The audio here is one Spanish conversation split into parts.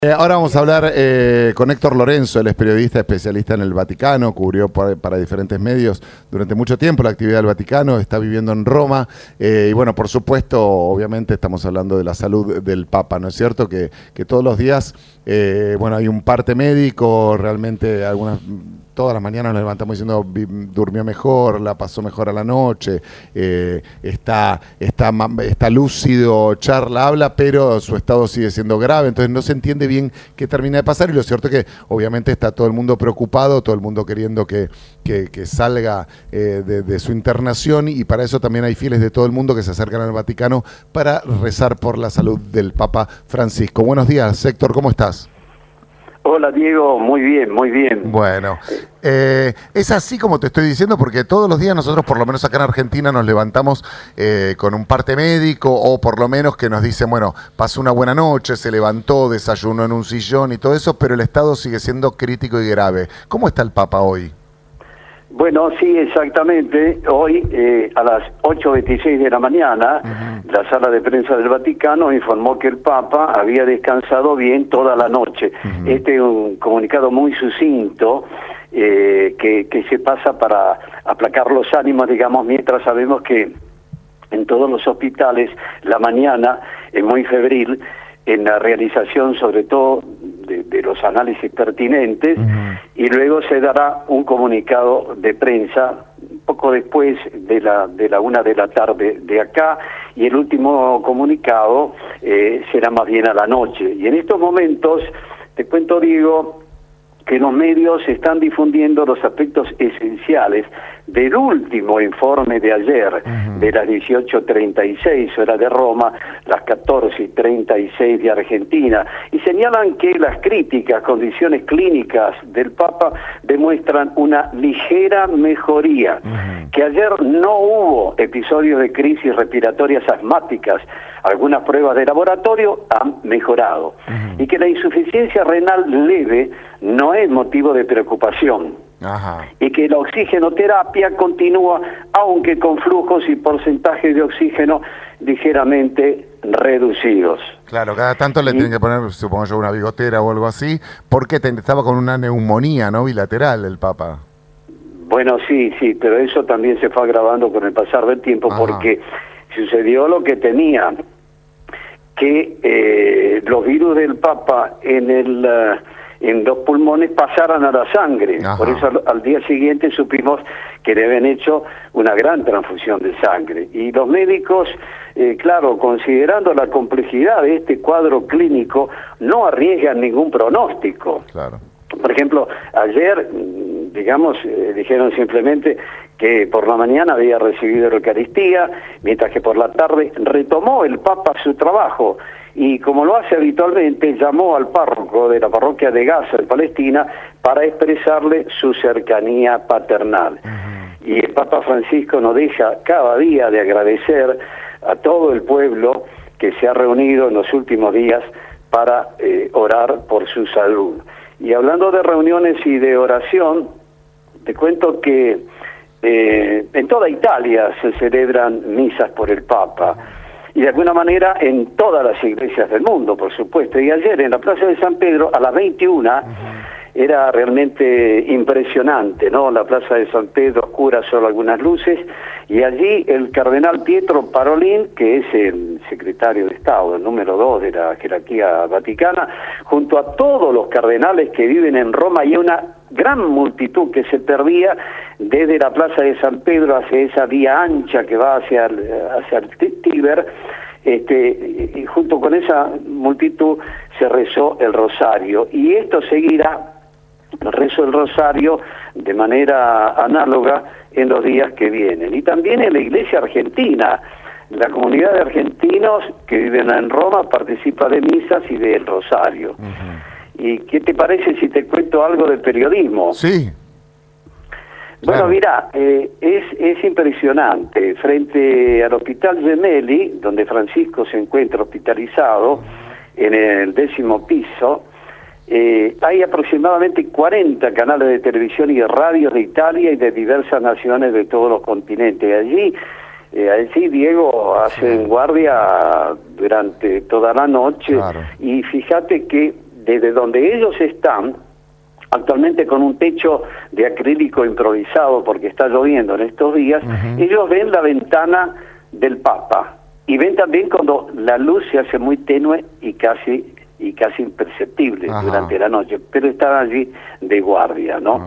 Ahora vamos a hablar con Héctor Lorenzo, él es periodista especialista en el Vaticano, cubrió para diferentes medios durante mucho tiempo la actividad del Vaticano, está viviendo en Roma y bueno, por supuesto, obviamente estamos hablando de la salud del Papa, ¿no es cierto? Que todos los días, bueno, hay un parte médico, realmente todas las mañanas nos levantamos diciendo durmió mejor, la pasó mejor a la noche, está lúcido, charla, habla, pero su estado sigue siendo grave, entonces no se entiende bien qué termina de pasar y lo cierto es que obviamente está todo el mundo preocupado, todo el mundo queriendo que salga de su internación y para eso también hay fieles de todo el mundo que se acercan al Vaticano para rezar por la salud del Papa Francisco. Buenos días, Héctor, ¿cómo estás? Hola Diego, muy bien, muy bien. Bueno, es así como te estoy diciendo porque todos los días nosotros, por lo menos acá en Argentina, nos levantamos con un parte médico o por lo menos que nos dicen, bueno, pasó una buena noche, se levantó, desayunó en un sillón y todo eso, pero el estado sigue siendo crítico y grave. ¿Cómo está el Papa hoy? Bueno, sí, exactamente. Hoy, a las 8:26 de la mañana, la sala de prensa del Vaticano informó que el Papa había descansado bien toda la noche. Este es un comunicado muy sucinto que se pasa para aplacar los ánimos, digamos, mientras sabemos que en todos los hospitales la mañana es muy febril en la realización, sobre todo, de los análisis pertinentes, y luego se dará un comunicado de prensa poco después de la 1 de la tarde de acá, y el último comunicado será más bien a la noche. Y en estos momentos, te cuento, Diego, que los medios están difundiendo los aspectos esenciales del último informe de ayer, de las 18:36 horas de Roma, las 14:36 de Argentina, y señalan que las críticas condiciones clínicas del Papa demuestran una ligera mejoría, que ayer no hubo episodios de crisis respiratorias asmáticas, algunas pruebas de laboratorio han mejorado, y que la insuficiencia renal leve no es motivo de preocupación. Y que la oxigenoterapia continúa, aunque con flujos y porcentajes de oxígeno ligeramente reducidos. Claro, cada tanto le tienen que poner, supongo yo, una bigotera o algo así, porque estaba con una neumonía, ¿no? Bilateral el Papa. Bueno, sí, pero eso también se fue agravando con el pasar del tiempo, porque sucedió lo que tenía, que los virus del Papa en los pulmones pasaran a la sangre. Por eso al día siguiente supimos que le habían hecho una gran transfusión de sangre. Y los médicos, claro, considerando la complejidad de este cuadro clínico, no arriesgan ningún pronóstico. Claro. Por ejemplo, ayer, digamos, dijeron simplemente que por la mañana había recibido la Eucaristía, mientras que por la tarde retomó el Papa su trabajo, y como lo hace habitualmente, llamó al párroco de la parroquia de Gaza, de Palestina, para expresarle su cercanía paternal. Y el Papa Francisco no deja cada día de agradecer a todo el pueblo que se ha reunido en los últimos días para orar por su salud. Y hablando de reuniones y de oración, te cuento que en toda Italia se celebran misas por el Papa, y de alguna manera en todas las iglesias del mundo, por supuesto. Y ayer en la Plaza de San Pedro, a las 21, era realmente impresionante, ¿no? La Plaza de San Pedro oscura, solo algunas luces, y allí el cardenal Pietro Parolin, que es el secretario de Estado, el número 2 de la jerarquía vaticana, junto a todos los cardenales que viven en Roma, y una gran multitud que se perdía desde la Plaza de San Pedro hacia esa vía ancha que va hacia el Tíber, y junto con esa multitud se rezó el rosario, y esto seguirá, el rezo del rosario, de manera análoga en los días que vienen. Y también en la iglesia argentina, la comunidad de argentinos que viven en Roma participa de misas y del rosario. ¿Y qué te parece si te cuento algo de periodismo? Sí. Bueno, mira, es impresionante. Frente al Hospital Gemelli, donde Francisco se encuentra hospitalizado, en el 10º piso, hay aproximadamente 40 canales de televisión y de radios de Italia y de diversas naciones de todos los continentes. Allí, Diego, hacen guardia durante toda la noche, y fíjate que desde donde ellos están, actualmente con un techo de acrílico improvisado porque está lloviendo en estos días, ellos ven la ventana del Papa y ven también cuando la luz se hace muy tenue y casi imperceptible durante la noche, pero están allí de guardia, ¿no?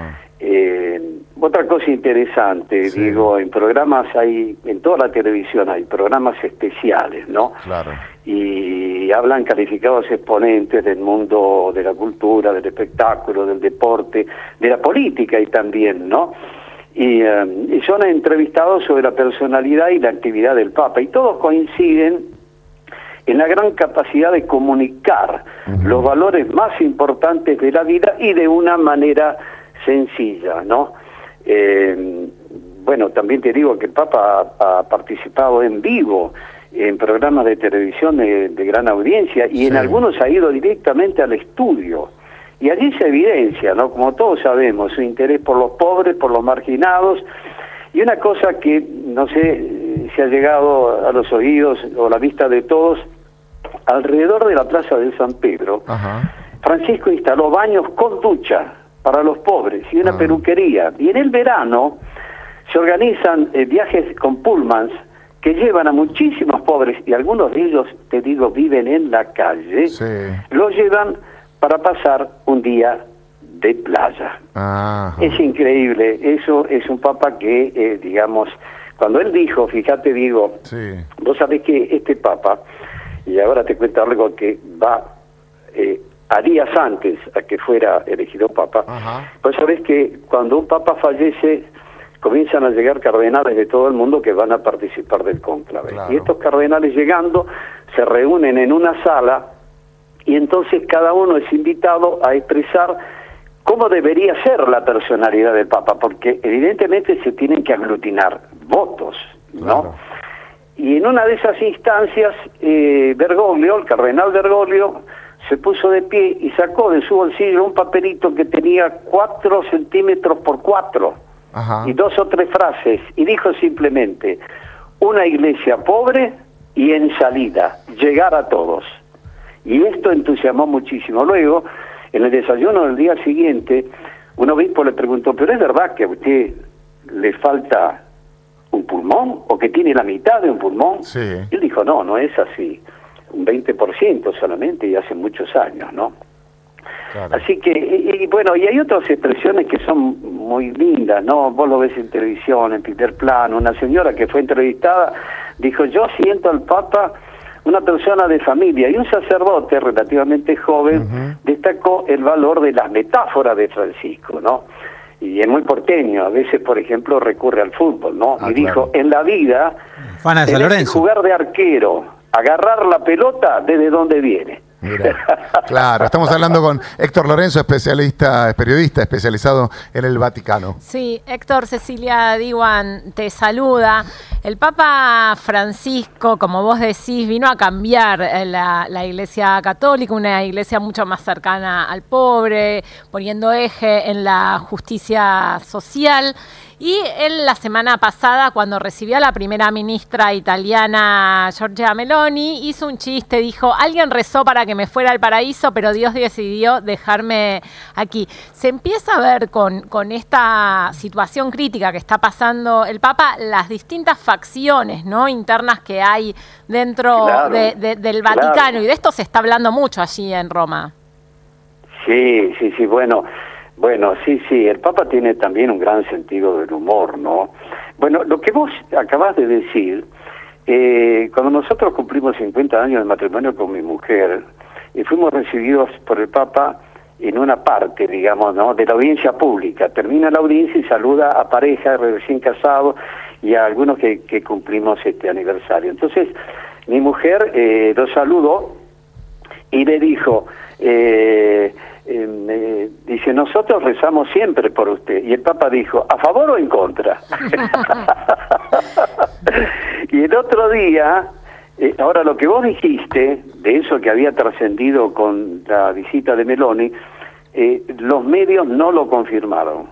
Otra cosa interesante, Diego, en programas en toda la televisión hay programas especiales, ¿no? Claro. Y hablan calificados exponentes del mundo de la cultura, del espectáculo, del deporte, de la política y también, ¿no? Y son entrevistados sobre la personalidad y la actividad del Papa, y todos coinciden en la gran capacidad de comunicar los valores más importantes de la vida y de una manera sencilla, ¿no? Bueno, también te digo que el Papa ha participado en vivo en programas de televisión de gran audiencia y en algunos ha ido directamente al estudio. Y allí se evidencia, ¿no? Como todos sabemos, su interés por los pobres, por los marginados. Y una cosa que, no sé si ha llegado a los oídos o a la vista de todos, alrededor de la Plaza de San Pedro, Francisco instaló baños con ducha para los pobres y una peluquería. Y en el verano se organizan viajes con pullmans que llevan a muchísimos pobres, y algunos de ellos, te digo, viven en la calle, los llevan para pasar un día de playa. Es increíble, eso es un Papa que, digamos, cuando él dijo, fíjate, digo, vos sabés que este Papa, y ahora te cuento algo que va a días antes a que fuera elegido Papa, vos sabés que cuando un Papa fallece, comienzan a llegar cardenales de todo el mundo que van a participar del cónclave. Y estos cardenales llegando se reúnen en una sala y entonces cada uno es invitado a expresar cómo debería ser la personalidad del Papa, porque evidentemente se tienen que aglutinar votos, ¿no? Y en una de esas instancias, Bergoglio, el cardenal Bergoglio, se puso de pie y sacó de su bolsillo un papelito que tenía 4 centímetros por 4 y 2 o 3 frases, y dijo simplemente: una iglesia pobre y en salida, llegar a todos. Y esto entusiasmó muchísimo. Luego, en el desayuno del día siguiente, un obispo le preguntó: ¿pero es verdad que a usted le falta un pulmón o que tiene la mitad de un pulmón? Él dijo: no, no es así, un 20% solamente, y hace muchos años, ¿no? Así que, y bueno, y hay otras expresiones que son muy lindas, ¿no? Vos lo ves en televisión, en primer plano. Una señora que fue entrevistada dijo: yo siento al Papa una persona de familia. Y un sacerdote relativamente joven destacó el valor de las metáforas de Francisco, ¿no? Y es muy porteño, a veces, por ejemplo, recurre al fútbol, ¿no? Y dijo: en la vida tenés que jugar de arquero, agarrar la pelota desde donde viene. Mira, claro, estamos hablando con Héctor Lorenzo, periodista especializado en el Vaticano. Sí, Héctor, Cecilia Diwan te saluda. El Papa Francisco, como vos decís, vino a cambiar la Iglesia Católica, una iglesia mucho más cercana al pobre, poniendo eje en la justicia social. Y él la semana pasada, cuando recibió a la primera ministra italiana Giorgia Meloni, hizo un chiste, dijo: alguien rezó para que me fuera al paraíso, pero Dios decidió dejarme aquí. Se empieza a ver con esta situación crítica que está pasando el Papa, las distintas facciones, ¿no?, internas que hay dentro del Vaticano, y de esto se está hablando mucho allí en Roma. Sí, bueno, sí, el Papa tiene también un gran sentido del humor, ¿no? Bueno, lo que vos acabás de decir, cuando nosotros cumplimos 50 años de matrimonio con mi mujer, fuimos recibidos por el Papa en una parte, digamos, ¿no?, de la audiencia pública. Termina la audiencia y saluda a parejas recién casados y a algunos que cumplimos este aniversario. Entonces, mi mujer lo saludó y le dijo... dice: nosotros rezamos siempre por usted. Y el Papa dijo: ¿a favor o en contra? Y el otro día, ahora lo que vos dijiste, de eso que había trascendido con la visita de Meloni, los medios no lo confirmaron.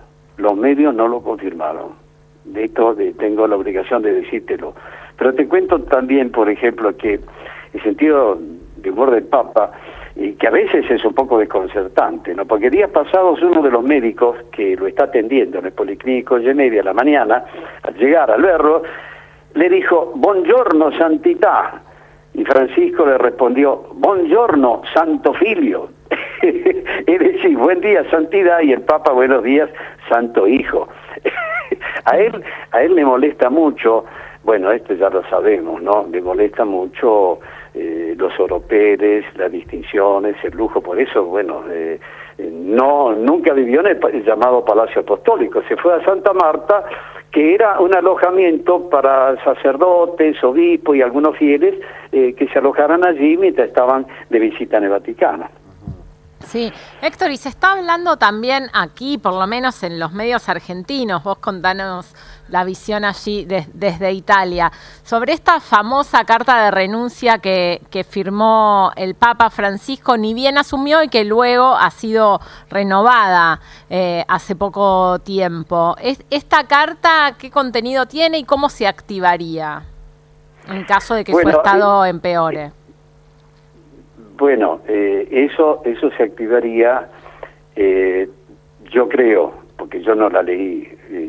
De esto tengo la obligación de decírtelo. Pero te cuento también, por ejemplo, que el sentido de humor del Papa y que a veces es un poco desconcertante, ¿no? Porque días pasados uno de los médicos que lo está atendiendo en el Policlínico Gemelli a la mañana, al llegar al verlo, le dijo, buongiorno santità, y Francisco le respondió, buongiorno santo filio, es decir, buen día santidad, y el Papa, buenos días santo hijo. A él le molesta mucho, bueno, esto ya lo sabemos, ¿no? Le molesta mucho los oropeles, las distinciones, el lujo, por eso, bueno, nunca vivió en el llamado Palacio Apostólico, se fue a Santa Marta, que era un alojamiento para sacerdotes, obispos y algunos fieles que se alojaran allí mientras estaban de visita en el Vaticano. Sí, Héctor, y se está hablando también aquí, por lo menos en los medios argentinos, vos contanos la visión allí desde Italia, sobre esta famosa carta de renuncia que firmó el Papa Francisco, ni bien asumió y que luego ha sido renovada hace poco tiempo. ¿Esta carta qué contenido tiene y cómo se activaría en caso de que su estado empeore? Bueno, eso se activaría, yo creo, porque yo no la leí,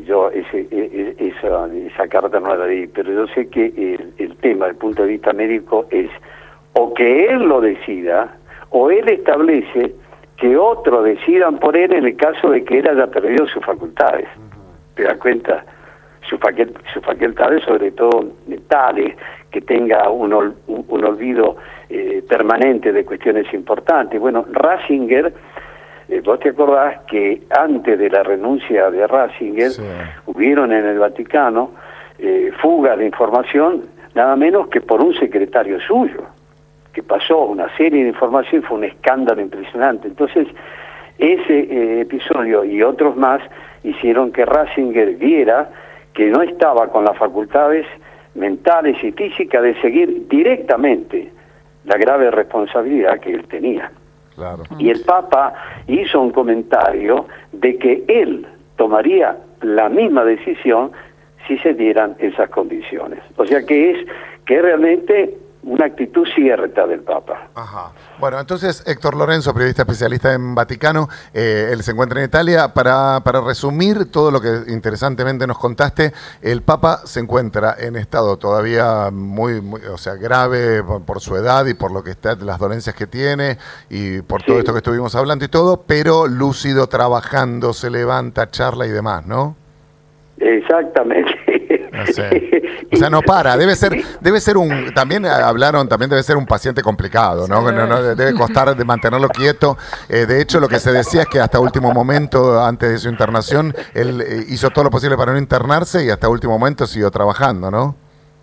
esa carta no la leí, pero yo sé que el tema, desde el punto de vista médico, es o que él lo decida, o él establece que otros decidan por él en el caso de que él haya perdido sus facultades. ¿Te das cuenta? Sus facultades, sobre todo mentales, que tenga un olvido permanente de cuestiones importantes. Bueno, Ratzinger, vos te acordás que antes de la renuncia de Ratzinger, sí, hubieron en el Vaticano fugas de información, nada menos que por un secretario suyo, que pasó una serie de información y fue un escándalo impresionante. Entonces, ese episodio y otros más hicieron que Ratzinger viera que no estaba con las facultades mentales y físicas de seguir directamente la grave responsabilidad que él tenía. Claro. Y el Papa hizo un comentario de que él tomaría la misma decisión si se dieran esas condiciones. O sea que es realmente una actitud cierta del Papa. Ajá. Bueno, entonces Héctor Lorenzo, periodista especialista en Vaticano, él se encuentra en Italia. Para resumir todo lo que interesantemente nos contaste, el Papa se encuentra en estado todavía muy o sea, grave por su edad y por lo que está, las dolencias que tiene y por todo esto que estuvimos hablando y todo, pero lúcido, trabajando, se levanta, charla y demás, ¿no? Exactamente. No sé. O sea, no para, debe ser también hablaron, también debe ser un paciente complicado, ¿no? Sí. No debe costar de mantenerlo quieto. De hecho, lo que se decía es que hasta último momento, antes de su internación, él hizo todo lo posible para no internarse y hasta último momento siguió trabajando, ¿no?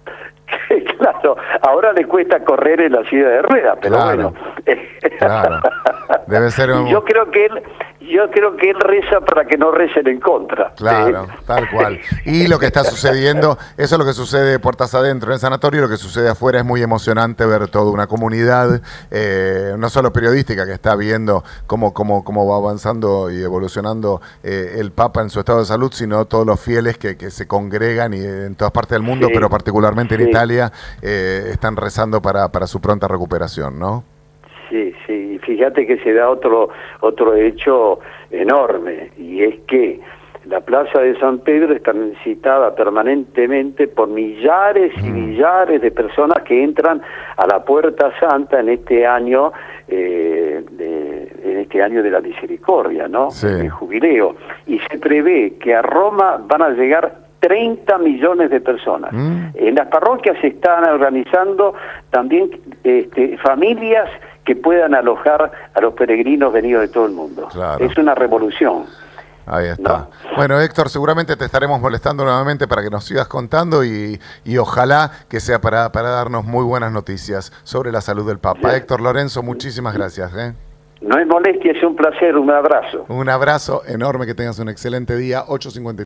Claro, ahora le cuesta correr en la silla de ruedas, pero claro, bueno. Claro. Debe ser Yo creo que él reza para que no recen en contra. Claro, tal cual. Y lo que está sucediendo, eso es lo que sucede puertas adentro en el sanatorio, lo que sucede afuera es muy emocionante ver toda una comunidad, no solo periodística, que está viendo cómo va avanzando y evolucionando el Papa en su estado de salud, sino todos los fieles que se congregan y en todas partes del mundo, pero particularmente en Italia, están rezando para su pronta recuperación, ¿no? Sí, sí, fíjate que se da otro hecho enorme, y es que la plaza de San Pedro está visitada permanentemente por millares y millares de personas que entran a la Puerta Santa en este año de la misericordia, ¿no? Sí. El jubileo, y se prevé que a Roma van a llegar 30 millones de personas. En las parroquias se están organizando también familias que puedan alojar a los peregrinos venidos de todo el mundo. Claro. Es una revolución. Ahí está. ¿No? Bueno, Héctor, seguramente te estaremos molestando nuevamente para que nos sigas contando y ojalá que sea para darnos muy buenas noticias sobre la salud del Papa. Sí. Héctor Lorenzo, muchísimas gracias. No es molestia, es un placer, un abrazo. Un abrazo enorme, que tengas un excelente día. 8:50.